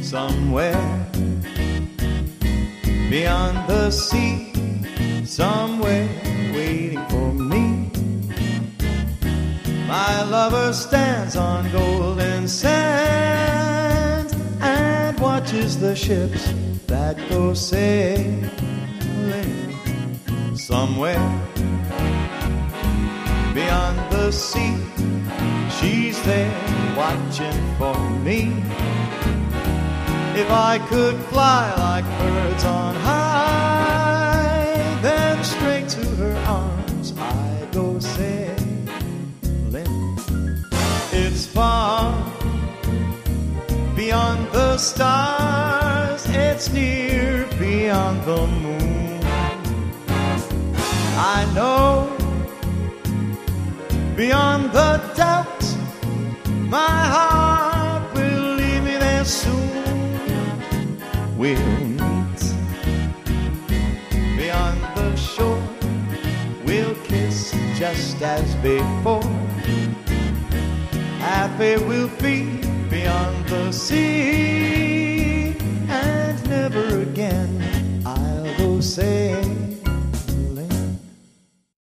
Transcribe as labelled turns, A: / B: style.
A: somewhere beyond the sea, somewhere waiting for me. My lover stands on golden sands and watches the ships that go sailing. Somewhere beyond the sea, she's there watching for me. If I could fly like birds on high, then straight to her arms I'd go sailing. It's far beyond the stars, it's near beyond the moon. I know beyond the doubt my heart will leave me there soon. We'll meet beyond the shore, we'll kiss just as before. Happy we'll be beyond the sea.